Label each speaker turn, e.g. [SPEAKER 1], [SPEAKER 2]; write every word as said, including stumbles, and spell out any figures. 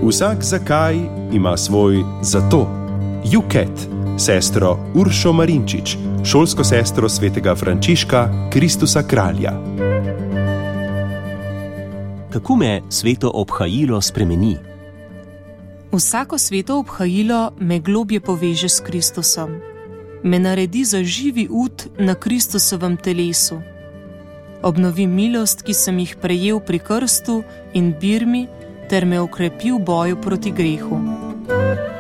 [SPEAKER 1] Vsak zakaj ima svoj zato. Juket, sestro Uršo Marinčič, šolsko sestro svetega Frančiška Kristusa Kralja.
[SPEAKER 2] Kako me sveto obhajilo spremeni?
[SPEAKER 3] Vsako sveto obhajilo me globje poveže s Kristusom. Me naredi za živi ud na Kristusovem telesu. Obnovi milost, ki sem jih prejel pri krstu in birmi, ter me okrepi v boju proti grehu.